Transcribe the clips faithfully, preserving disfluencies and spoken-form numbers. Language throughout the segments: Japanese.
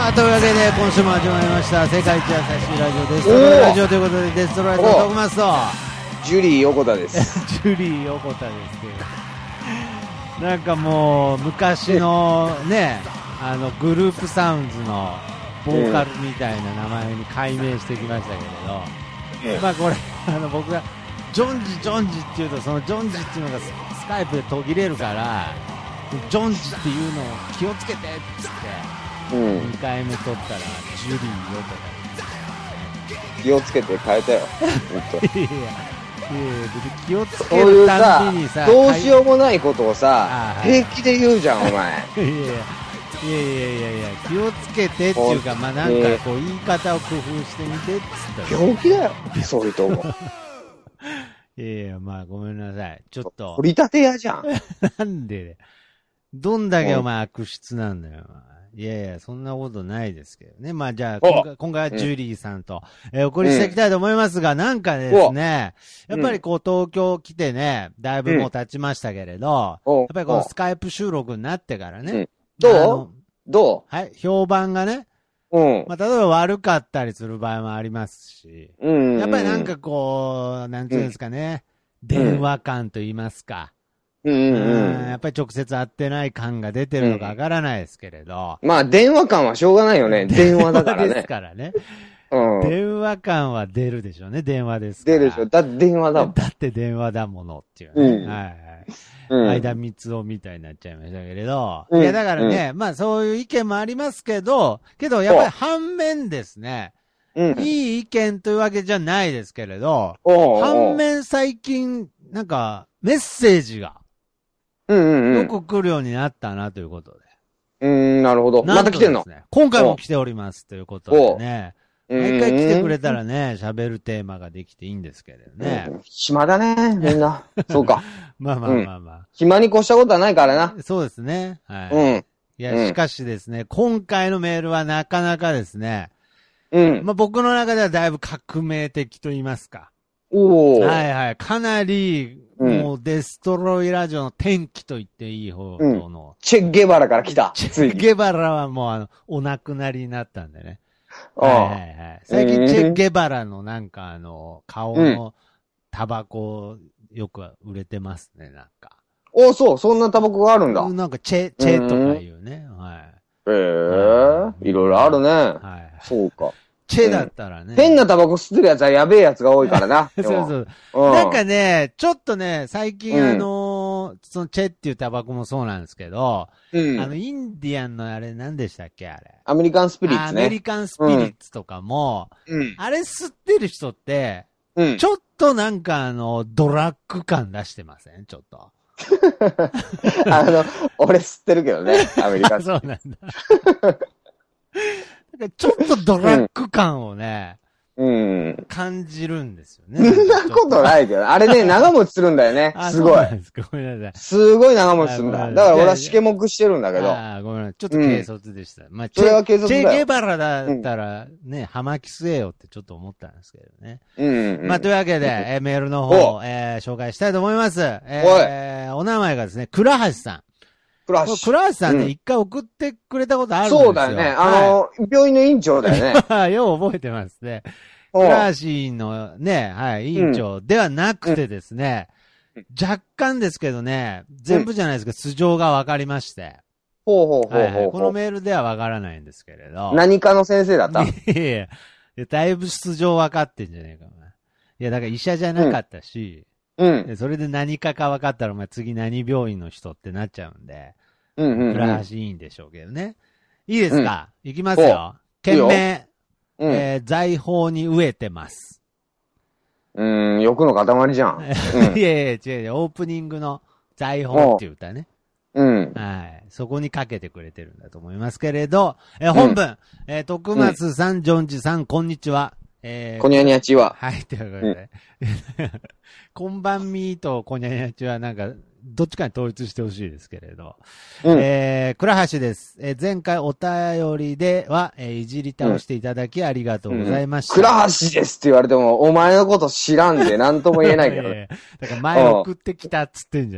さあ、というわけで今週も始まりました世界一優しいラジオデストロイラジオということで、デストロイト徳松とジュリー横田ですジュリー横田ですけど、なんかもう昔のね、あのグループサウンズのボーカルみたいな名前に改名してきましたけれど、うん、まあこれあの僕がジョンジジョンジっていうと、そのジョンジっていうのがスカイプで途切れるから、ジョンジっていうのを気をつけてっつって、うん、にかいめ撮ったらジュリー横田気をつけて変えたよいやいや気をつけるたびにさ、 どうしようもないことをさ、平気で言うじゃんお前。いやいやいやいやいや気をつけてっていうか、まあなんかこう言い方を工夫してみてっつったら病気だよそういうとこいやいやまあごめんなさい、ちょっと取り立て屋じゃんなんでどんだけお前悪質なんだよ。いやいや、そんなことないですけどね。まあじゃあ、今回、今回はジュリーさんと、うん、えー、お送りしていきたいと思いますが、うん、なんかですね、やっぱりこう東京来てね、だいぶもう経ちましたけれど、うん、やっぱりこのスカイプ収録になってからね。うん、 どうどうはい、評判がね、うん。まあ例えば悪かったりする場合もありますし、うん、やっぱりなんかこう、なんていうんですかね、うん、電話感と言いますか。うんうんうん、やっぱり直接会ってない感が出てるのかわからないですけれど、 うん、まあ電話感はしょうがないよね。電話だからね。 ですからね、うん。電話感は出るでしょうね。電話ですから。 出るでしょ。だって電話だもん。 だって電話だものっていうね。うん、はいはい。うん、間三つをみたいになっちゃいましたけれど、うん、いやだからね、うん、まあそういう意見もありますけど、けどやっぱり反面ですね、うん、いい意見というわけじゃないですけれど、反面最近なんかメッセージがうんうんうん、よく来るようになったなということで。 うーん、なるほど。また来てんの？ 今回も来ておりますということでね。毎回来てくれたらね、喋るテーマができていいんですけどね。 うん、暇だね、みんな。そうか。 まあまあまあまあ、うん。 暇に越したことはないからな。 そうですね。はい。うん。いや、しかしですね、今回のメールはなかなかですね、うん。まあ僕の中ではだいぶ革命的と言いますか。おー。はいはい。かなり、もうデストロイラジオの転機と言っていい方の、うん、 チェ・ゲバラから来た。 チェ・ゲバラはもうあの、お亡くなりになったんでね。はいはいはい。最近チェ・ゲバラのなんかあの、顔のタバコよく売れてますね、なんか。 おそう、そんなタバコがあるんだ。 なんかチェ、チェとか言うね。はい。 へえー、いろいろあるね。はい。そうか。 チェだったらね、うん。 変なタバコ吸ってるやつはやべえやつが多いからな。 そうそう、うん。なんかね、ちょっとね、最近あのーうん、そのチェっていうタバコもそうなんですけど、うん、あの、インディアンのあれ何でしたっけあれ。 アメリカンスピリッツね。 アメリカンスピリッツとかも、うん、あれ吸ってる人って、うん、ちょっとなんかあの、ドラッグ感出してませんちょっと。 あの、俺吸ってるけどね、アメリカンスピリッツ。 そうなんだ。ちょっとドラッグ感をね、うん、感じるんですよね。 そんなことないけど、あれね、長持ちするんだよね。すごい。 ごめんなさい。 すごい長持ちするんだ。だから俺は試験目してるんだけど。 ああ、ごめんなさい。ちょっと軽率でした。うん、まあ、 それは軽率だよ。 チェ・ゲバラだったらね、葉巻吸えよってちょっと思ったんですけどね。うん、うん。まあ、というわけで、えー、メールの方、えー、紹介したいと思います。えー、お名前がですね、倉橋さん。 倉橋。 倉橋さんね、一、うん、回送ってくれたことあるんですよ。 そうだよね。あの、はい、病院の院長だよね。よう覚えてますね。倉橋のね、はい、院長ではなくてですね、うん、若干ですけどね、全部じゃないですけど、素性が分かりまして。 ほうほうほうほう、 はいはい。このメールでは分からないんですけれど。 何かの先生だった？ いやいや、だいぶ素性分かってんじゃねえか、お前。いや、だから医者じゃなかったし、うん。うん、それで何かか分かったら、お前次何病院の人ってなっちゃうんで、うんうん、うん。倉橋いいんでしょうけどね。いいですか、うん、いきますよ。件名。うん、えー、財宝に飢えてます。 うーん、欲の塊じゃん。うん、 いやいや、違う、オープニングの財宝っていう歌ね。うん。はい。そこにかけてくれてるんだと思いますけれど、えー、本文、うん、えー、徳松さん、ジョンジさん、こんにちは。 えー、こにゃにゃちは。 はい、ということで。うん、こんばんみーとこにゃにゃちはなんか、どっちかに統一してほしいですけれど。うん、えー、倉橋です。えー、前回お便りでは、えー、いじり倒していただきありがとうございました。 うんうん、倉橋ですって言われても、お前のこと知らんで何とも言えないけど。いやいやだから前送ってきたっつってんじゃねえか。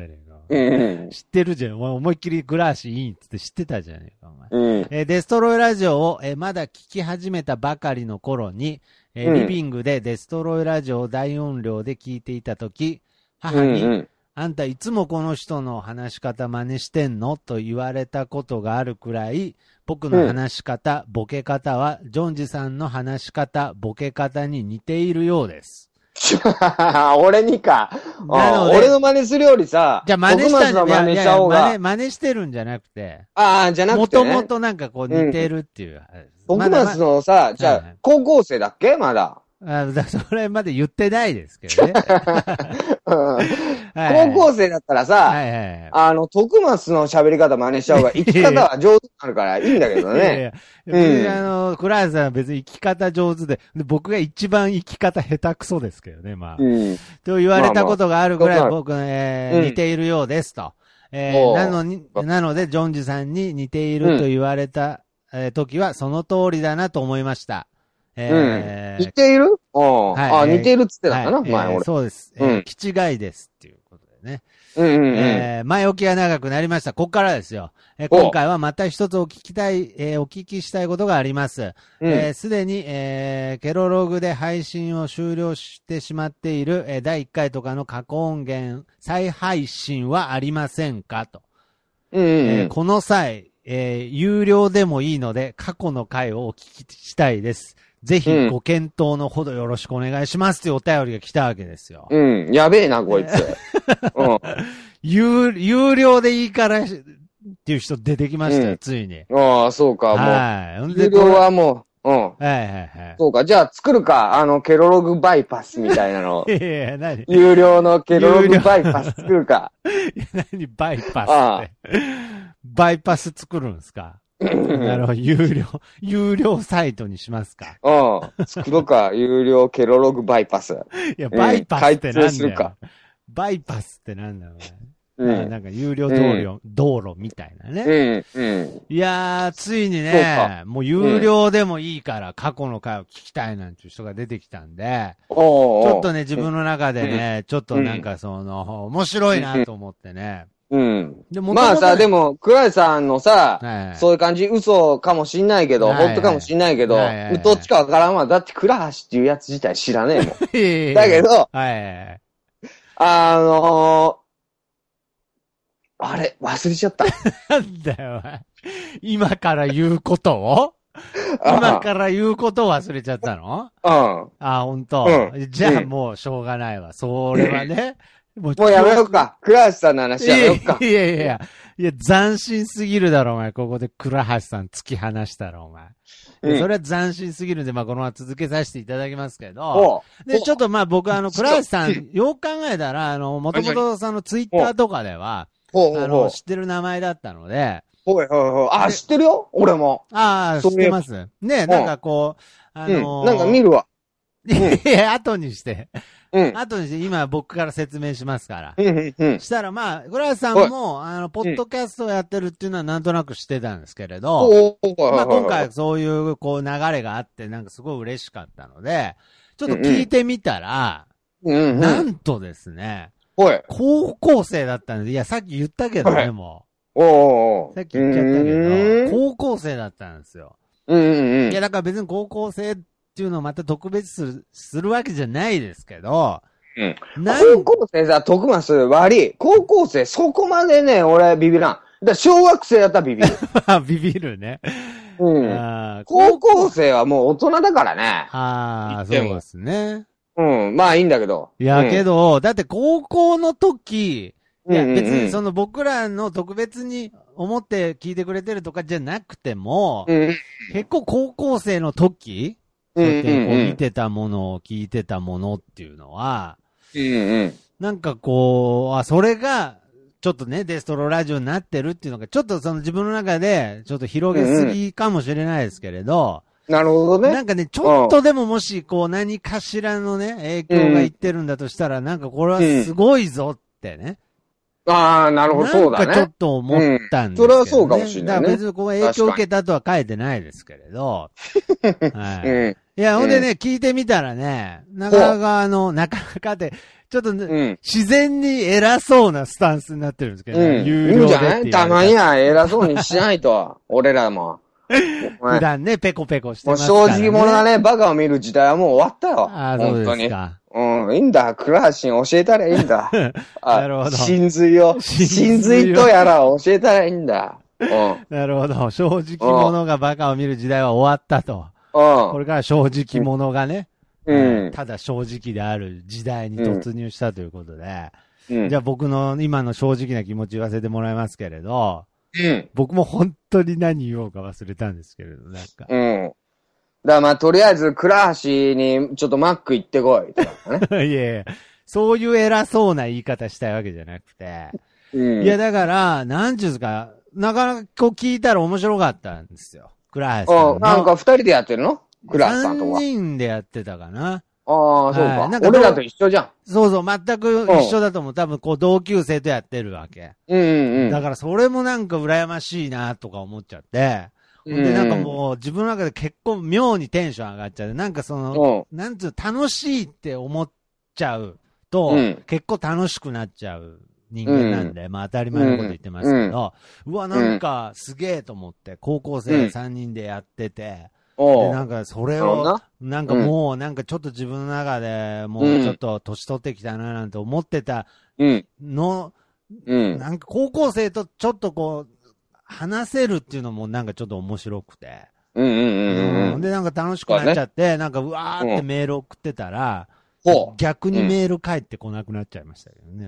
うん。 知ってるじゃん。思いっきり倉橋いいっつって知ってたじゃねえか、お前。 うん。 えーデストロイラジオを、えーまだ聞き始めたばかりの頃に、えーうんリビングでデストロイラジオを大音量で聞いていたとき、母に、 うんうん。 あんたいつもこの人の話し方真似してんのと言われたことがあるくらい、僕の話し方、ボケ方は、ジョンジさんの話し方、ボケ方に似ているようです。 俺にか。 なので俺の真似するよりさ、 じゃあ真似したんじゃ徳松の真似した方が。 いやいや真似、真似してるんじゃなくて、 ああ、じゃなくて、ね。 もともとなんかこう似てるっていう。 徳まだ松のさ、じゃあ、 はいはい高校生だっけまだ。 あだそれまで言ってないですけどね。 うんはい高校生だったらさ、 はいはいはい。 あの、徳松の喋り方真似した方が生き方は上手になるからいいんだけどいやいね。 や別にあの、倉橋さんは別に生き方上手で、で僕が一番生き方下手くそですけどね、まあ。 うん。 と言われたことがあるぐらいまあまあ僕、えーうん似ているようですと。えーおうなのに、なので、ジョンジさんに似ていると言われた、えー時はその通りだなと思いました。えー似ているうん。 はいあ、似ているっつってたかな、 はい前俺。 えーそうです。えーうん気違いですっていうことでね。 うんうんうん。 えー前置きが長くなりました。ここからですよ。えーお今回はまた一つお聞きたい、えーお聞きしたいことがあります。 うんえーすでに、えーケロログで配信を終了してしまっている、えーだいいっかいとかの過去音源再配信はありませんかと。 うんうんうん。 えーこの際、えー有料でもいいので過去の回をお聞きしたいです。ぜひご検討のほどよろしくお願いしますというお便りが来たわけですよ。 うん。やべえな、こいつ。うん。 有、有料でいいからっていう人出てきましたよ、 うんついに。 ああ、そうか、もう。 はい。ほんで有料はもう、うん。 はいはいはい。 そうか、じゃあ作るか、あの、ケロログバイパスみたいなの。 いやいや、何い有料のケロログバイパス作るか。 や何バイパスああって。バイパス作るんですかなるほど、有料、有料サイトにしますか。 うん。作ろうか、有料ケロログバイパス。 いや、バイパスってなん開通すだよ。 るかバイパスってなんだよ、お前うん。 なんか有料道路、道路みたいなね。 うん。うん。 いやー、ついにそうね、もう有料でもいいから過去の回を聞きたいなんていう人が出てきたんで、 おーちょっとね、自分の中でね、ちょっとなんかその、面白いなと思ってね。 うん。 でもまあさ、でも、 も、倉井さんのさ、 はいそういう感じ、嘘かもしんないけど、 はいはい本当かもしんないけどはいはいはい、 どっちかわからんわ。だって、倉橋っていうやつ自体知らねえもん。 いやいやいやだけど、 はいはいはい。 あのー、あれ、忘れちゃった。 なんだよ、お前今から言うことを今から言うことを忘れちゃったのうん。 あ、ほんと。 うんじゃあうんもうしょうがないわ。それはね。もうもうやめようか。倉橋さんの話やめようかい。やいやいや。いや、斬新すぎるだろ、お前。ここで倉橋さん突き放したら、お前。いやうんそれは斬新すぎるんで、まあ、このまま続けさせていただきますけど。 おうで、ちょっとまあ、僕、あの、倉橋さ、 うんよく考えたら、あの、もともとそのツイッターとかでは、 ほうほうほあの、知ってる名前だったので、 う。ほいほいほい。あ、知ってるよ俺も。 ああ、知そういうってます。ね、なんかこう、あうん。 のーなんか見るわ。 いや、後にして、 うん。 後にして、今僕から説明しますから。 うん、うん、うん。 したらまあ、倉橋さんも、あの、ポッドキャストをやってるっていうのはなんとなく知ってたんですけれど、 おーまあ今回、そういうこう流れがあって、なんかすごい嬉しかったので、ちょっと聞いてみたら、 うん、うん。 なんとですね、 ほい。 高校生だったんで、いや、さっき言ったけどね、 はいもおーおう。 ーさっき言っちゃったうけーんど、高校生だったんですよ。 うん、うん、うんいや、だから別に高校生っていうのをまた特別する、するわけじゃないですけど、 うん。 なん高校生さ、徳松悪い。高校生、そこまでね、俺ビビらん。だから小学生だったらビビる。 ビビるね。 うん。 あー高校生はもう大人だからね。 ああ、そう言ってもですね。 うん。まあいいんだけど。 いや、 うんけど、だって高校の時、いや、 うんうんうん別にその僕らの特別に思って聞いてくれてるとかじゃなくても、 うん。 結構高校生の時、 うんそうやってこううんうん見てたものを聞いてたものっていうのは、 うんうん。 なんかこう、あ、それが、ちょっとね、デストロラジオになってるっていうのが、ちょっとその自分の中で、ちょっと広げすぎかもしれないですけれど、 なるほどね。 なんかね、ちょっとでももし、こう、何かしらのね、影響がいってるんだとしたら、なんかこれはすごいぞってね。 ああ、なるほど、そうだなんかちょっね。 と思ったんですけど、ねうんそれはそうかもしれないねだから別にこう影響を受けたとは書いてないですけれど。はい。 うん。 いや、ほんでね、聞いてみたらね、なかなかあの、なかなかで、 ちょっと、ねうん、 自然に偉そうなスタンスになってるんですけど、ね、 うん。 有料でいいんじゃないたまには偉そうにしないと。俺らも。 普段ね、ペコペコしてもうますからね。 正直者がね、バカを見る時代はもう終わったよ。 ああ、そうですか。 うん、いいんだ。倉橋に教えたらいいんだ。 なるほど。 真髄を、真髄とやらを教えたらいいんだ。うん。 なるほど。正直者がバカを見る時代は終わったと。 うん。 これから正直者がね、 うん。 ただ正直である時代に突入したということで、 うん、 じゃあ僕の今の正直な気持ち言わせてもらいますけれど、 うん。 僕も本当に何言おうか忘れたんですけれど、なんか。 うん。だからまあ、とりあえず、倉橋にちょっとマック行ってこいとかね。 いやいや、そういう偉そうな言い方したいわけじゃなくて。 うん、 いや、だから、なんちゅうんですか、なかなかこう聞いたら面白かったんですよ。倉橋さんの。 うん。なんか二人でやってるの倉橋さんとか。 三人でやってたかな。 ああ、そうか。 なんか俺らと一緒じゃん。 そうそう、全く一緒だと思う。多分、こう、同級生とやってるわけ。 うんうんうん。 だから、それもなんか羨ましいな、とか思っちゃって。 うん、 で、なんかもう、自分の中で結構妙にテンション上がっちゃって、なんかその、うん、なんつう、楽しいって思っちゃうと、うん、結構楽しくなっちゃう人間なんで、うん、まあ当たり前のこと言ってますけど、うん、うわ、なんか、すげえと思って、高校生さんにんでやってて、で、なんか、それを、なんかもう、なんかちょっと自分の中でもうちょっと年取ってきたななんて思ってたの、うん、なんか高校生とちょっとこう、話せるっていうのもなんかちょっと面白くて。 うんうんうんうん。 で、なんか楽しくなっちゃって、ね、なんかうわーってメール送ってたら、うん、逆にメール返ってこなくなっちゃいましたけどね。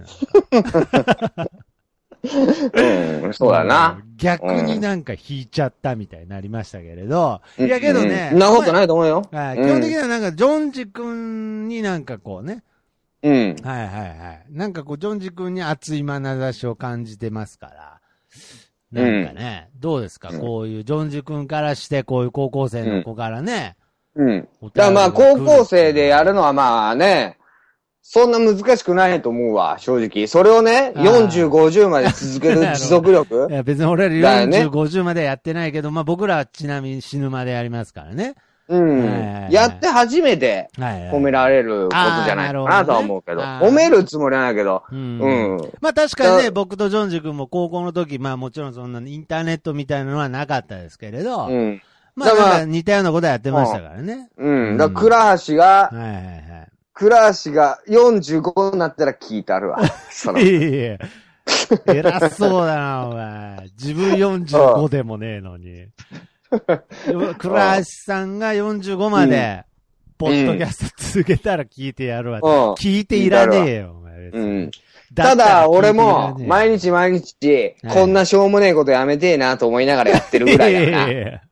うん、そうだな。 逆になんか引いちゃったみたいになりましたけれど。 うん、 いやけどね。 そんなことないと思うよ。 はい。基本的にはなんか、ジョンジ君になんかこうね。 うん。 はいはいはい。なんかこう、ジョンジ君に熱い眼差しを感じてますから。なんかね、うん、どうですか、うん、こういう、ジョンジ君からして、こういう高校生の子からね。 うん。うん、だからまあ、高校生でやるのはまあね、そんな難しくないと思うわ、正直。それをね、よんじゅう、ごじゅうまで続ける持続力いや、別に俺らよんじゅう、ごじゅうまでやってないけど、まあ僕らはちなみに死ぬまでやりますからね。 うん。はいはいはい、やって初めて褒められることじゃないかなとは思うけど。褒めるつもりはないけど。うん。うん、 まあ確かにね、僕とジョンジ君も高校の時、まあもちろんそんなインターネットみたいなのはなかったですけれど、うん、まあなんか似たようなことやってましたからね。 うん。うん、だから倉橋が、はいはいはい。倉橋がよんじゅうごになったら聞いてあるわ。その。いやいや。 偉そうだな、お前。自分よんじゅうごでもねえのに。倉橋さんがよんじゅうごまで、ポッドキャスト続けたら聞いてやるわ。うん、聞いていらねえよ、お前。うん、 ただ、俺も、毎日毎日、こんなしょうもねえことやめてえなと思いながらやってるぐらいだな。いやいやいや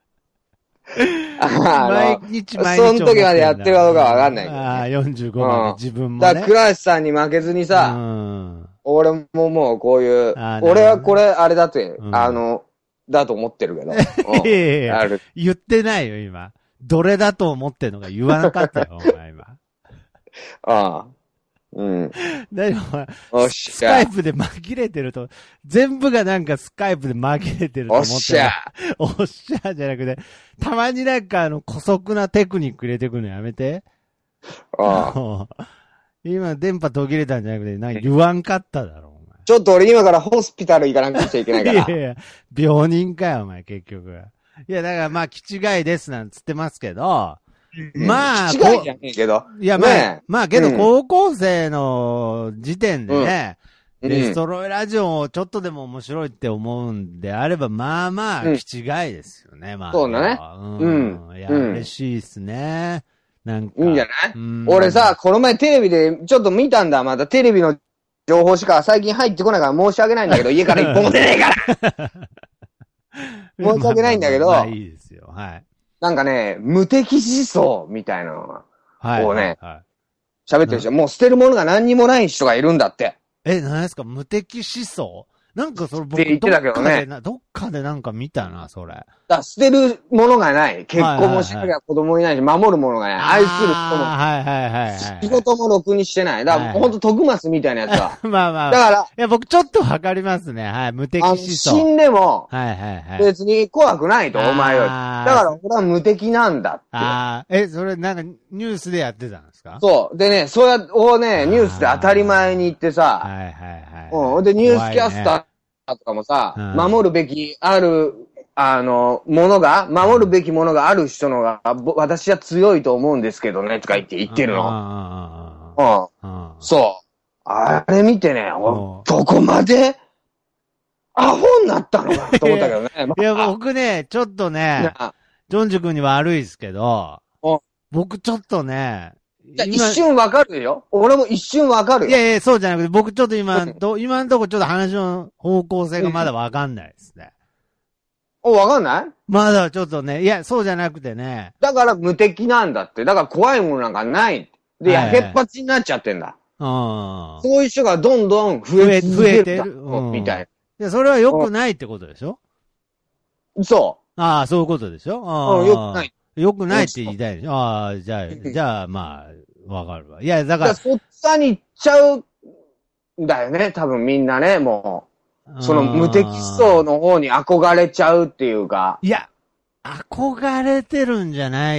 毎日毎日。 その時までやってるかどうかわかんないけど、ね。 ああ、よんじゅうごまで自分も、ね。 だから倉橋さんに負けずにさ、うん、俺ももうこういう、俺はこれあれだって、うん、あの、だと思ってるけど。うん、 いやいや言ってないよ、今。どれだと思ってんのか言わなかったよ、お前今。 ああ。うん。 だよ、お前。スカイプで紛れてると、全部がなんかスカイプで紛れてると思って。おっしゃおっしゃじゃなくて、たまになんかあの、古速なテクニック入れてくるのやめて。 ああ。 今、電波途切れたんじゃなくて、なんか言わんかっただろ、お前。 ちょっと俺今からホスピタル行かなくちゃいけないから。 いやいや、病人かよ、お前、結局。いや、だからまあ、気違いですなんつってますけど、まあ、 気違いじゃねえけど。 いや、まあ、ね、まあ、けど、高校生の時点でね、うん、デストロイラジオをちょっとでも面白いって思うんであれば、まあまあ、気違いですよね、うん、まあ。 そうだね。 うん。いや、うん、嬉しいですね。なんか。 いいんじゃない、うん、俺さ、この前テレビでちょっと見たんだ。またテレビの情報しか最近入ってこないから申し訳ないんだけど、家から一本も出ないから申し訳ないんだけど、 まあまあまあいいですよ。はい。 なんかね、無敵思想みたいなのが、はい、こうね、喋、はい、ってる人、もう捨てるものが何にもない人がいるんだって。 え、何ですか無敵思想なんかそれ僕、 って言ってたけどね、 どっかでなんか見たな、それ。 だ捨てるものがない。結婚もしなきゃ子供いないし、守るものがない。愛する人も。 はいはいはいはい。 仕事もろくにしてない。だから、ほんと徳松みたいなやつは。 まあまあ。 だから、 いや、僕ちょっとわかりますね。はい。無敵思想。 死んでも、 はいはいはい。 別に怖くないと、お前より。だから、俺は無敵なんだって。 ああ、え、それなんかニュースでやってたんですか？ そう。でね、それをね、ニュースで当たり前に言ってさ、 はいはいはい。 うん。で、ニュースキャスターとかもさ、ね、守るべき、ある、あの、ものが、守るべきものがある人のが、私は強いと思うんですけどね、とか言って言ってるの。うん。そう。あれ見てね、どこまで、アホになったのかと思ったけどね。 いや、僕ね、ちょっとね、ジョンジュ君に悪いですけど、僕ちょっとね、 一瞬わかるよ。俺も一瞬わかるよ。 いやいや、そうじゃなくて、僕ちょっと今、今のとこちょっと話の方向性がまだわかんないですね。 お、わかんない？ まだちょっとね、いや、そうじゃなくてね。 だから無敵なんだって。だから怖いものなんかない。で、やけっぱちになっちゃってんだ。 うん。 そういう人がどんどん増え続ける。増えてる。みたいな。いや、それは良くないってことでしょ？ そう。 ああ、そういうことでしょ？ うん、良くない。 良くないって言いたいでしょ？ああ、じゃあ、じゃあ、まあ、わかるわ。いや、だから。 そっちに行っちゃうんだよね、多分みんなね、もう。その無敵思想の方に憧れちゃうっていうか。 いや、憧れてるんじゃない。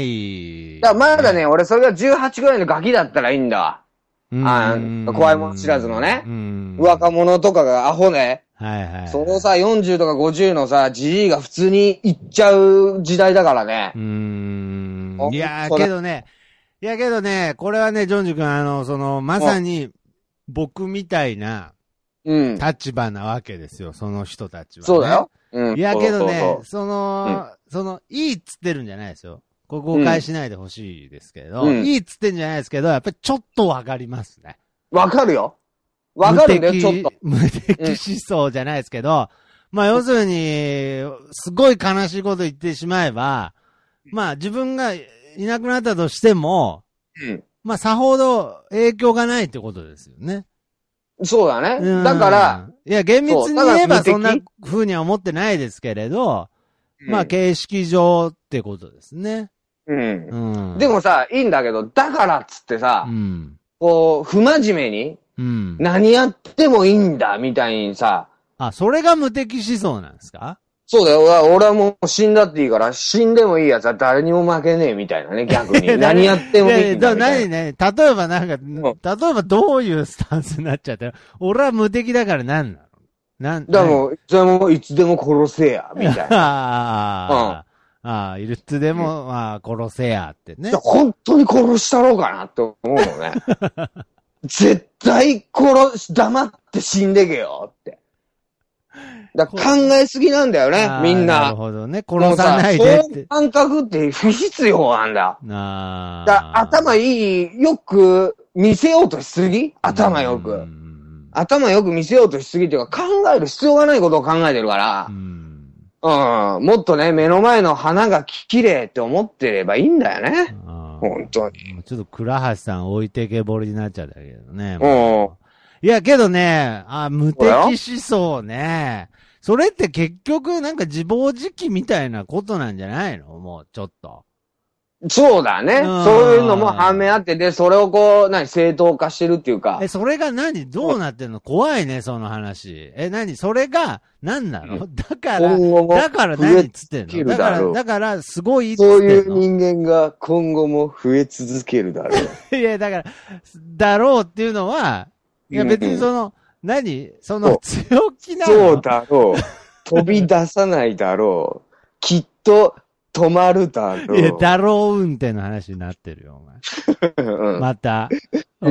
だからまだね、俺それがじゅうはちぐらいのガキだったらいいんだわ。あ怖いもの知らずのね。若者とかがアホね。 はいはい。 そのさ、よんじゅうとかごじゅうのさ、じじいが普通に行っちゃう時代だからね。 うーん。いやーけどね、いやけどね、これはね、ジョンジ君、あの、その、まさに、僕みたいな、立場なわけですよ、その人たちは、ね。 そうだよ。うん。 いやけどね、その、その、いいっつってるんじゃないですよ。ここ誤解しないでほしいですけど、いいっつってんじゃないですけど、やっぱりちょっとわかりますね。 わかるよ。わかるんだよ、ちょっと。 無敵思想じゃないですけど、まあ要するに、すごい悲しいこと言ってしまえば、まあ自分がいなくなったとしても、うん、まあさほど影響がないってことですよね。 そうだね。だから、 いや厳密に言えばそんな風には思ってないですけれど、うん、まあ形式上ってことですね。 うん。うん、でもさ、いいんだけど、だからっつってさ、うん、こう、不真面目に、うん、何やってもいいんだ、みたいにさ。 あ、それが無敵思想なんですか？ そうだよ。俺はもう死んだっていいから、死んでもいいやつは誰にも負けねえ、みたいなね、逆に。何やってもいいんだみたいな。 何ね、例えばなんか、例えばどういうスタンスになっちゃったら、俺は無敵だから何なの？なんだからもう、いつでも、いつでも殺せや、みたいな。 ああ、うん、ああ、いつでも、うん、まあ、殺せやってね。 本当に殺したろうかなって思うのね。絶対殺し、黙って死んでけよって。だ考えすぎなんだよね、みんな。 なるほどね。殺さないでって。そういう感覚って不必要なんだ。あだ頭いい、よく見せようとしすぎ頭よく。頭よく見せようとしすぎっていうか、考える必要がないことを考えてるから。うんうん。もっとね、目の前の花が綺麗って思ってればいいんだよね。本当に。 ちょっと倉橋さん置いてけぼりになっちゃったけどね。いや、けどね、あ、無敵思想ね。それって結局なんか自暴自棄みたいなことなんじゃないの？もうちょっと。 そうだね。そういうのも判明あってて、それをこう、何、正当化してるっていうか。 え、それが何どうなってんの？怖いね、その話。え、何それが何なの？だから、だから何っつってんの？だから、だから、すごいっつってんの？ そういう人間が今後も増え続けるだろう。 いや、だから、だろうっていうのは、いや別にその、何その強気なの？ そうだろう。飛び出さないだろう。きっと、止まるだろう。 いや、だろう運転の話になってるよ、お前。うん、また、 うん。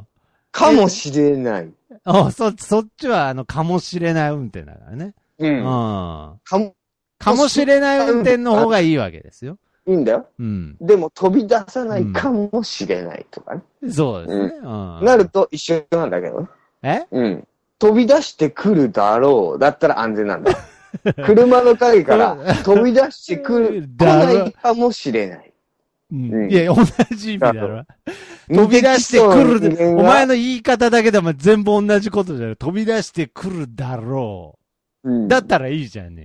かもしれない。 あそ、そっちは、あの、かもしれない運転だからね。うん。うん。かも、かもしれない運転の方がいいわけですよ。 いいんだよ。うん。でも、飛び出さないかもしれないとかね。 うん、そうですね。うん。うん、なると一緒なんだけどね。 えうん。飛び出してくるだろう。だったら安全なんだ。車の陰から飛び出してくる、来ないかもしれない。 うん、いや、同じ意味だろ。飛び出してくる、お前の言い方だけでも全部同じことじゃない。飛び出してくるだろう。うん、だったらいいじゃんね。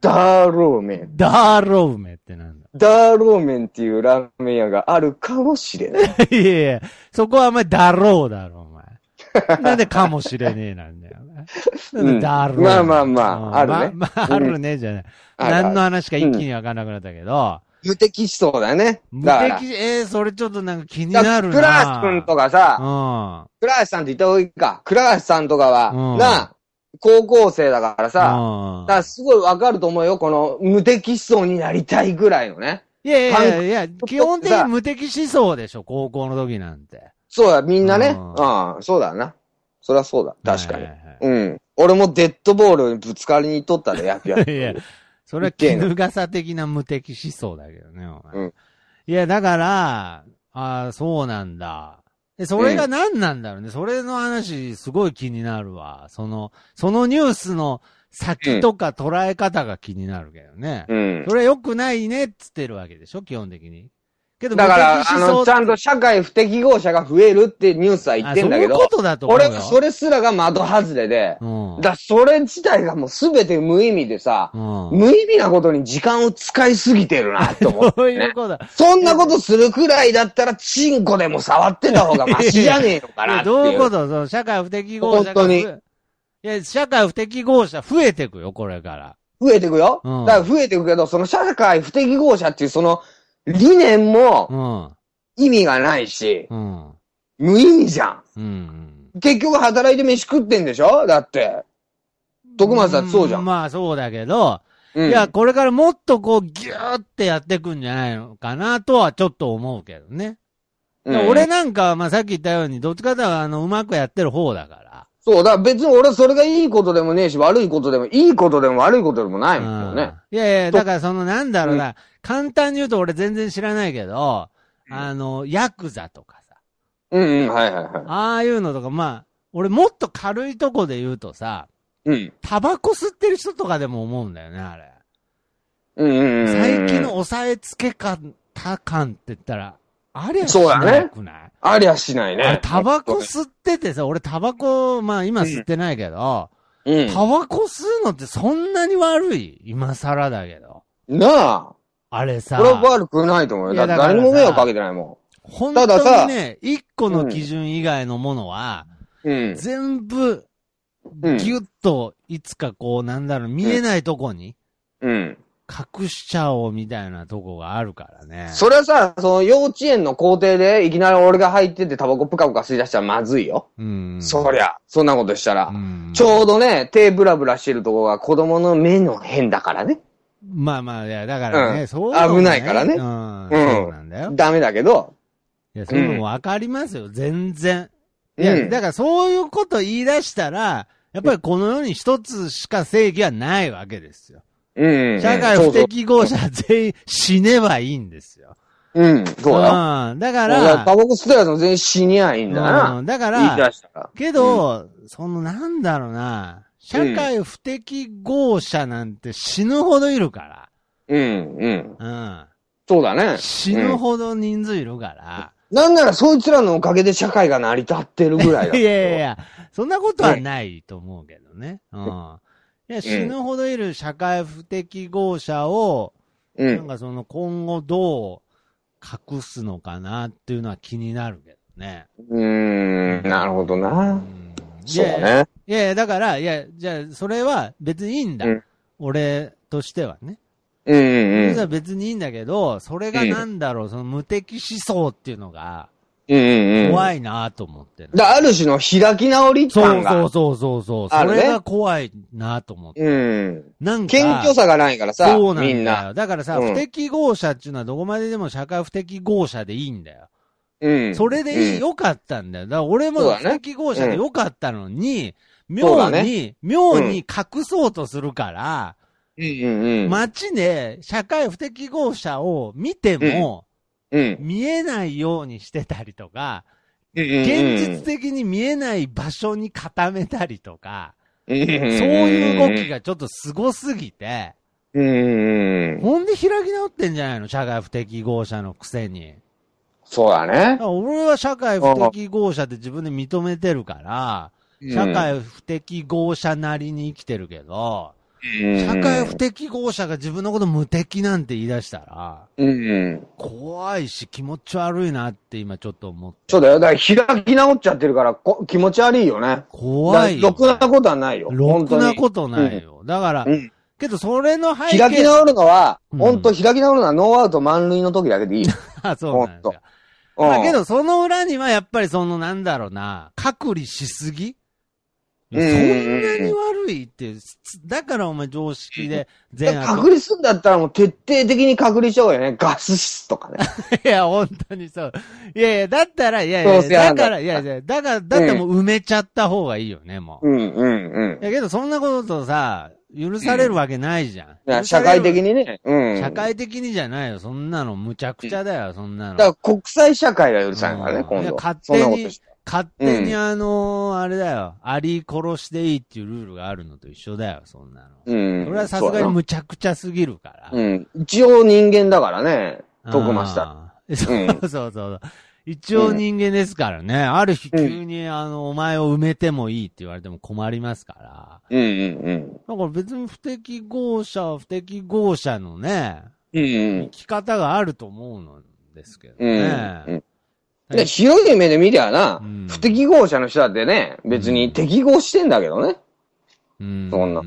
ダーローメン。 ダーローメンってなんだダーローメンっていうラーメン屋があるかもしれない。 いやいや、そこはお前ダローだろ、お前。なんでかもしれねえなんだよ。なんでダロー、うん、 まあまあまあ、 うん、 あるね。 まあ、まあ、あるね、じゃない。うん、何の話か一気にわかんなくなったけど。 うん、無敵思想だね。 無敵、えー、それちょっとなんか気になるな。 倉橋くんとかさ、 うん、 倉橋さんって言った方がいいか。倉橋さんとかは、うん、な、高校生だからさ、うん、だからすごいわかると思うよ。この無敵思想になりたいぐらいのね。 いやいやいやいや、基本的に無敵思想でしょ、高校の時なんて。 そうだ、みんなね。うん、ああ、そうだな。そりゃそうだ、確かに。はいはいはい、うん。俺もデッドボールにぶつかりに行っとったで、やっや。 いや、それは絹笠的な無敵思想だけどね、お前。うん。いや、だから、ああ、そうなんだ。で、それが何なんだろうね、うん。それの話、すごい気になるわ。その、そのニュースの、先とか捉え方が気になるけどね。うん。それは良くないねっつってるわけでしょ、基本的に。けど、 だから、あの、ちゃんと社会不適合者が増えるってニュースは言ってんだけど、 そういうことだと思うよ。 俺はそれすらが的外れで、うん、だそれ自体がもうすべて無意味でさ、うん、無意味なことに時間を使いすぎてるなって思って、ね。そういうことだ。そんなことするくらいだったら、チンコでも触ってた方がマシじゃねえのかなっていう。 どういうことその社会不適合者が。本当に。いや、社会不適合者増えてくよ、これから。 増えてくよ。うん、だから増えてくけど、その社会不適合者っていうその理念も意味がないし、うん、無意味じゃん、うんうん。結局働いて飯食ってんでしょだって。徳松だってそうじゃん。 うん、まあそうだけど、うん、いや、これからもっとこうギューってやってくんじゃないのかなとはちょっと思うけどね。うん、俺なんかはまあさっき言ったように、どっちかというとあの、うまくやってる方だから。 そう、だから別に俺それがいいことでもねえし、悪いことでも、いいことでも悪いことでもないもんね。 いやいや、だからそのなんだろうな、うん、簡単に言うと俺全然知らないけど、うん、あの、ヤクザとかさ。 うんうん、はいはいはい。 ああいうのとか、まあ、俺もっと軽いとこで言うとさ、うん。タバコ吸ってる人とかでも思うんだよね、あれ。 うんうんうん。 最近の押さえつけ感、た感って言ったら、ありゃしなくない？そうだね。 ありゃしないね。 タバコ吸っててさ、俺タバコ、まあ今吸ってないけど、うん、タバコ吸うのってそんなに悪い？今更だけど。 なあ。 あれさ。 これは悪くないと思うよ。だって誰も迷惑かけてないもん。 本当にね、一個の基準以外のものは、うん、全部、ぎゅっと、いつかこう、なんだろう、見えないとこに、うん。隠しちゃおうみたいなとこがあるからね。 それはさ、その幼稚園の校庭でいきなり俺が入っててタバコプカプカ吸い出したらまずいよ。うん。そりゃ、そんなことしたら。うん。ちょうどね、手ブラブラしてるとこが子供の目の変だからね。 まあまあ、いや、だからね、うん、そう、 ね、危ないからね。 うん。うん、そうなんだよ。 ダメだけど。 いや、そういうのもわかりますよ、うん、全然。いや、うん、だからそういうこと言い出したら、やっぱりこの世に一つしか正義はないわけですよ。うん、うん。社会不適合者全員死ねばいいんですよ。 うん、そうだ。 うん。だから、 タバコ吸ったやつも全員死にゃいいんだな。 うん。だから、言い出したら。けど、うん、そのなんだろうな、社会不適合者なんて死ぬほどいるから。 うん、うん。 うん。 そうだね。 死ぬほど人数いるから。 うん、なんならそいつらのおかげで社会が成り立ってるぐらいだ。 いやいやいや、そんなことはないと思うけどね。うん。いや、死ぬほどいる社会不適合者を、うん、なんかその今後どう隠すのかなっていうのは気になるけどね。 うーん、なるほどな。うん、そうだね。 いやいや、だから、いや、じゃあ、それは別にいいんだ。うん、俺としてはね。 うんうんうん。 それは別にいいんだけど、それがなんだろう、うん、その無敵思想っていうのが、 うんうんうん、 怖いなと思ってる。 だある種の開き直り感が。 そうそうそうそう。それが怖いなと思って。 うん。 なんか。 謙虚さがないからさ、そうなんだよみんな。 だからさ、うん、不適合者っていうのはどこまででも社会不適合者でいいんだよ。 うん。 それでいい、うん、よかったんだよ。だから俺も不適合者でよかったのに、うん、妙に、ね、妙に隠そうとするから、 うんうんうん、 街で社会不適合者を見ても、うんうん、見えないようにしてたりとか、うんうんうん、現実的に見えない場所に固めたりとか、うんうんうん、そういう動きがちょっとすごすぎて、 うんうんうん、 ほんで開き直ってんじゃないの社会不適合者のくせに。 そうだね。 俺は社会不適合者って自分で認めてるから、社会不適合者なりに生きてるけど、 社会不適合者が自分のこと無敵なんて言い出したら、 うん、 怖いし気持ち悪いなって今ちょっと思って。 そうだよ。だから開き直っちゃってるからこ気持ち悪いよね。 怖いよ、ね。 ろくなことはないよ。 ろくなことないよ。うん、だから、うん、けどそれの背景開き直るのは、うん、本当開き直るのはノーアウト満塁の時だけでいい。 あ、そうなんですか。だけどその裏にはやっぱりそのなんだろうな、隔離しすぎそんなに悪いって、だからお前常識で全悪。隔離するんだったらもう徹底的に隔離しようよね。ガス室とかね。 いや、本当にそう。いやいや、だったら、いやいや、だから、いやいや、だから、だったらもう埋めちゃった方がいいよね、もう。 うんうんうん。 だけどそんなことさ、許されるわけないじゃん。 いや、社会的にね。うん。 社会的にじゃないよ。そんなのむちゃくちゃだよ、そんなの。 だから国際社会が許さないからね、今度。 勝手に。勝手にあのー、あれだよ。アリ殺していいっていうルールがあるのと一緒だよ、そんなの。うん。それはさすがにむちゃくちゃすぎるから。 うん。一応人間だからね、徳間したそうそうそう。一応人間ですからね。ある日急にあの、お前を埋めてもいいって言われても困りますから。 うんうんうん。 だから別に不適合者は不適合者のね、 うんうん、 生き方があると思うんですけどね。 うんうんで広い目で見りゃな、うん、不適合者の人だってね、別に適合してんだけどね。うん。そんな。うん。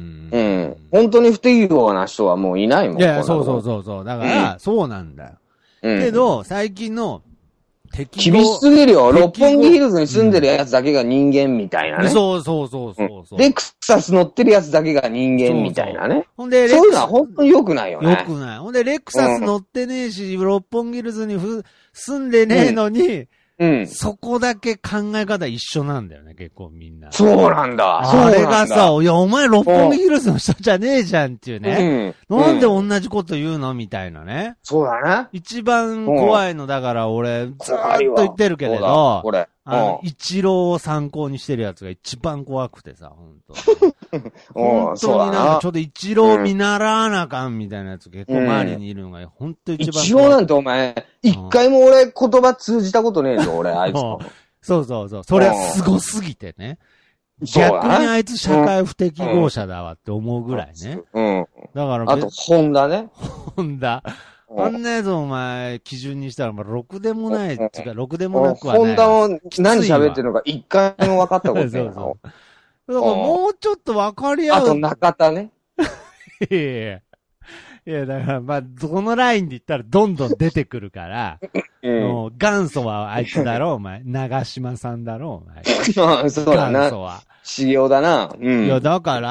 本当に不適合な人はもういないもん。 いや、そうそうそうそう。だから、うん、そうなんだよ。うん、けど、最近の適合。 厳しすぎるよ。六本木ヒルズに住んでるやつだけが人間みたいなね。うん、 そうそうそうそうそう、 うん。レクサス乗ってるやつだけが人間みたいなね。そうそう、ほんで、そういうのは本当に良くないよね。 良くない。ほんで、レクサス乗ってねえし、うん、六本木ヒルズにふ住んでねえのに、うん、そこだけ考え方一緒なんだよね、結構みんな。 そうなんだ。 あれがさ、いや、お前六本木ヒルズの人じゃねえじゃんっていうね。うん、なんで同じこと言うのみたいなね。 そうだね。 一番怖いのだから俺、ずーっと言ってるけれど、これ。あの、一郎を参考にしてるやつが一番怖くてさ、ほんと。本当になんかちょっと一郎見習わなあかんみたいなやつ結構周りにいるのが、ほんと一番怖い。 一郎なんてお前、一回も俺言葉通じたことねえぞ、俺、あいつの。 そうそうそう。それは凄すぎてね。逆にあいつ社会不適合者だわって思うぐらいね。 うん。 だから、 あと、ホンダね。 ホンダ。あんなやつお前、基準にしたら、まあ、ろくでもないっていうか、ろくでもなくはない。 ホンダも何喋ってるのか一回も分かったことない。そうそう。 だからもうちょっと分かり合う。 あと中田ね。 いやいや。いや、だから、まあ、このラインで言ったらどんどん出てくるから、うん、もう元祖はあいつだろ、お前。長島さんだろ、お前。 そうだな。元祖は。茂雄だな。うん。 いや、だから、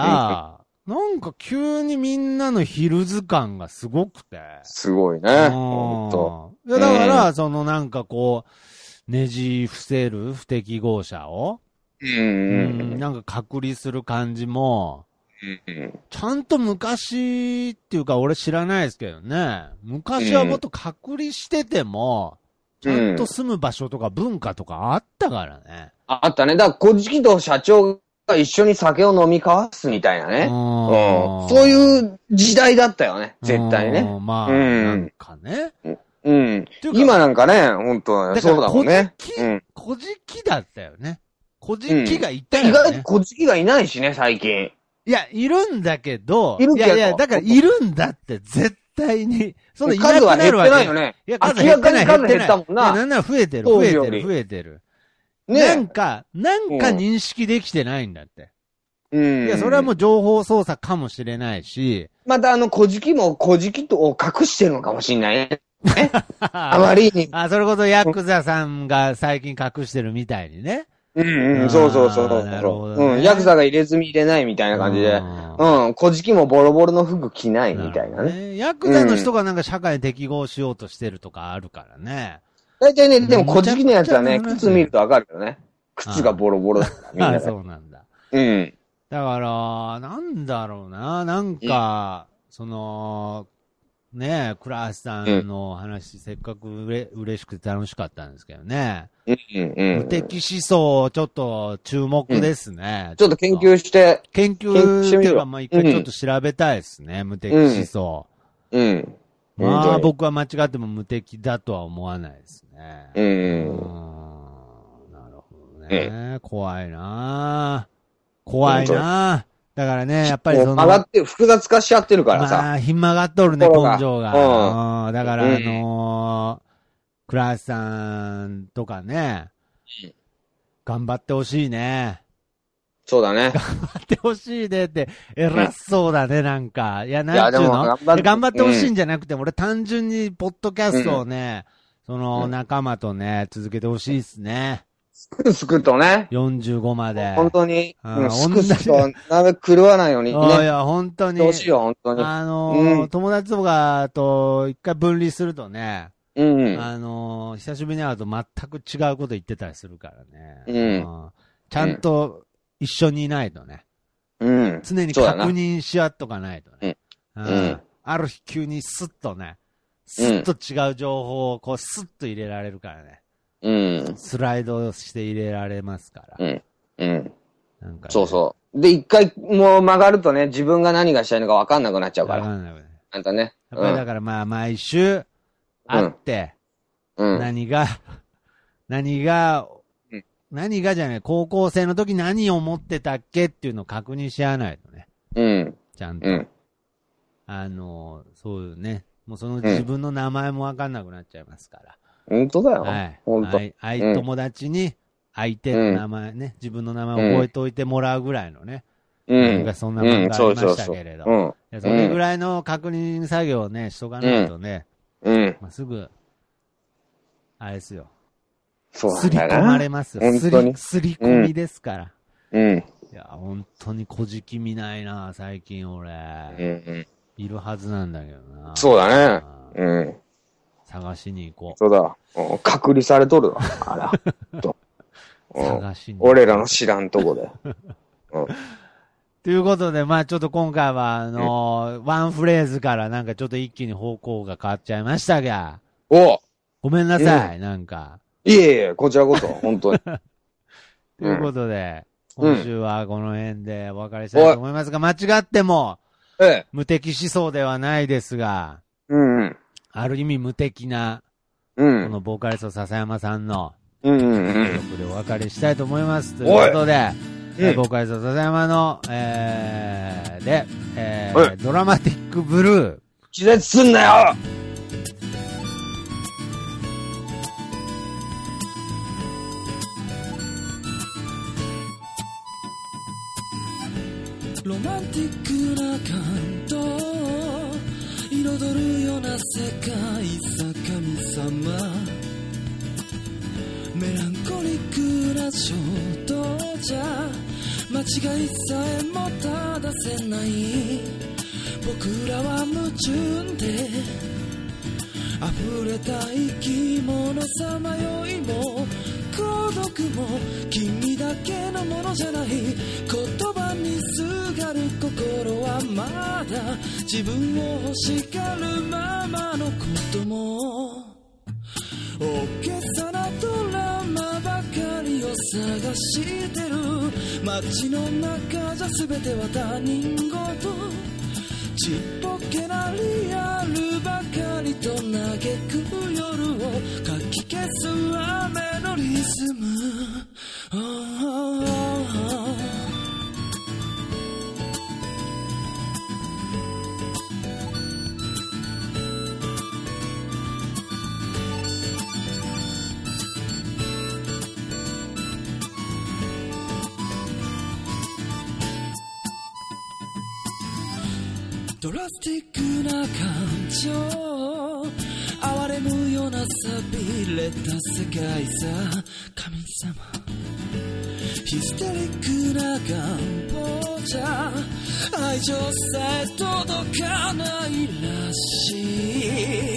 なんか急にみんなのヒルズ感がすごくて。 すごいね。ほんと。 いや、だから、うん、そのなんかこう、ねじ伏せる不適合者を、 うん、うん、 なんか隔離する感じも、うん、ちゃんと昔っていうか俺知らないですけどね。昔はもっと隔離してても、ちゃんと住む場所とか文化とかあったからね。 あったね。だから、小敷と社長が一緒に酒を飲み交わすみたいなね。うん、そういう時代だったよね。絶対ね。 まあ、うん、なんかね。 うん。今なんかね、本当そうだもんね。 小敷だったよね。小敷がいたよね。意外と小敷がいないしね、最近。 いや、いるんだけど、いるけどいやいや、だからいるんだって、絶対に。そのいなくなるわけ。 数は減ってないよね。 いや、数減ってない、減ってない。 もんな。 いや、なんなら増えてる、増えてる、増えてる。ね。なんか、なんか認識できてないんだって。うん。いや、それはもう情報操作かもしれないし。 またあの、小敷も小敷とを隠してるのかもしれないね。あまりに。 あ、それこそヤクザさんが最近隠してるみたいにね。 うんうん、そうそうそうそう。なるほど、ね。うん、ヤクザが入れ墨入れないみたいな感じで、うん、小敷もボロボロの服着ないみたいなね。ねヤクザの人がなんか社会に適合しようとしてるとかあるからね。 大体ね、でも小敷のやつはね、靴見るとわかるよね。靴がボロボロだから、みんな。 あ、そうなんだ。 うん。 だから、なんだろうな、なんか、その、ねえ、倉橋さんの話、うん、せっかくうれ嬉しくて楽しかったんですけどね。 うんうんうん、 無敵思想、ちょっと注目ですね、 うん。ちょっと研究して。 研究っていうか、まあ一回ちょっと調べたいですね、うん、無敵思想。 うん。うん、 まあ僕は間違っても無敵だとは思わないですね。 うん。 うんなるほどね。うん、怖いな怖いな、 だからね、やっぱりその。 曲がって、複雑化しちゃってるからさ。 まあ、ひん曲がっとるね、根性が。うん。だから、あのー、倉橋さんとかね、うん、頑張ってほしいね。 そうだね。 頑張ってほしいねって、偉そうだね、なんか。いや、なんちゅうの？頑張って、頑張ってほしいんじゃなくて、うん、俺単純に、ポッドキャストをね、うん、その、仲間とね、続けてほしいっすね。 すくすくとね。 よんじゅうごまで。 本当に。うん、すくすくと、なるべく狂わないようにね。 いや、本当に。 どうしよう、本当に。 あのーうん、友達とかと一回分離するとね、 うん、 あのー、久しぶりに会うと全く違うこと言ってたりするからね。 うん。 ちゃんと一緒にいないとね。 うん。 常に確認し合っとかないとね。 うん。うん、 ある日急にスッとね、スッと違う情報をこうスッと入れられるからね。 うん。 スライドして入れられますから。 うん。うん。 なんかね、 そうそう。で、一回もう曲がるとね、自分が何がしたいのか分かんなくなっちゃうから。 分かんないね。 あんたね。 やっぱりだからまあ、毎週会って、 うん、 何が、何が、うん、何がじゃない、高校生の時何を持ってたっけっていうのを確認し合わないとね。 うん。 ちゃんと。 うん、 あの、そうね。もうその自分の名前も分かんなくなっちゃいますから。 本当だよ。 はい。 本当。 相友達に相手の名前ね、うん、自分の名前を覚えておいてもらうぐらいのね。 うん。 がそんな漫画ありましたけれど。 うん。そうそうそうそれぐらいの確認作業をね、しとかないとね。 うん。 まあ、すぐ、あれですよ。 そうすり込まれますよ。 本当に。 すり込みですから。 うん。 いや、本当に小じき見ないな、最近俺。 うんうん。 いるはずなんだけどな。 そうだね。うん。 探しに行こう。 そうだ。隔離されとるわ。あら。と探しに。 俺らの知らんとこで。 うん。ということで、まあちょっと今回は、あのーうん、ワンフレーズからなんかちょっと一気に方向が変わっちゃいましたが。 おごめんなさい、うん、なんか。 いえいえ、こちらこそ、本当に。ということで、うん、今週はこの辺でお別れしたいと思いますが、間違っても、 ええ、 無敵思想ではないですが、 うんうん、 ある意味無敵な、 うん、 このボーカリスト笹山さんの、 うんうんうん、 曲でお別れしたいと思います。ということで、えー、ボーカリスト笹山の、えー、で、えー、ドラマティックブルー。 気絶すんなよロマンティックな感動彩るような世界さ神様メランコリックな衝動じゃ間違いさえも正せない僕らは矛盾で溢れた生き物さまよいも孤独も君だけのものじゃない言葉にすがる心はまだ自分を欲しがるままのことも大げさなドラマばかりを探してる街の中じゃ全ては他人事ちっぽけなリアルばかりと嘆く夜をかき消す雨のリズム、oh, oh, oh. ドラスティックな感情哀れむような寂れた世界さ神様ヒステリックな願望じゃ愛情さえ届かないらしい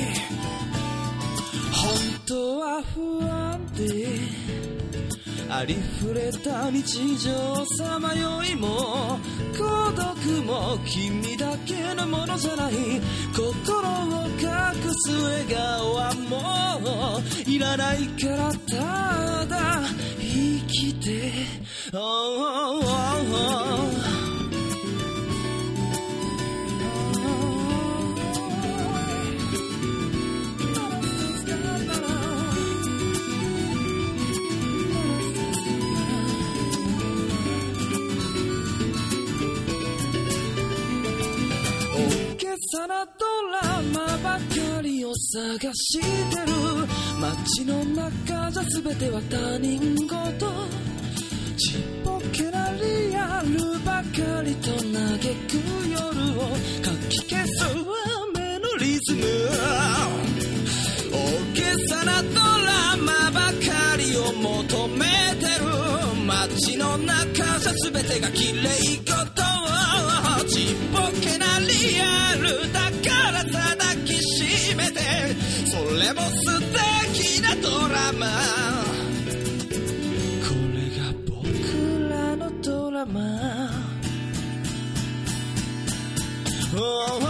本当は不安でありふれた日常さまよいも孤独も君だけのものじゃない心を隠す笑顔はもういらないからただ生きて、oh, oh, oh, oh.「 さなドラマばかりを探してる。街の中じゃ全ては他人事、ちっぽけなリアルばかりと嘆く夜をかき消す雨のリズム。大げさなドラマばかりを求めてる。街の中じゃ全てが綺麗事、ちっぽけなリアルだからさ抱きしめて、それも素敵なドラマ。これが僕らのドラマ。Oh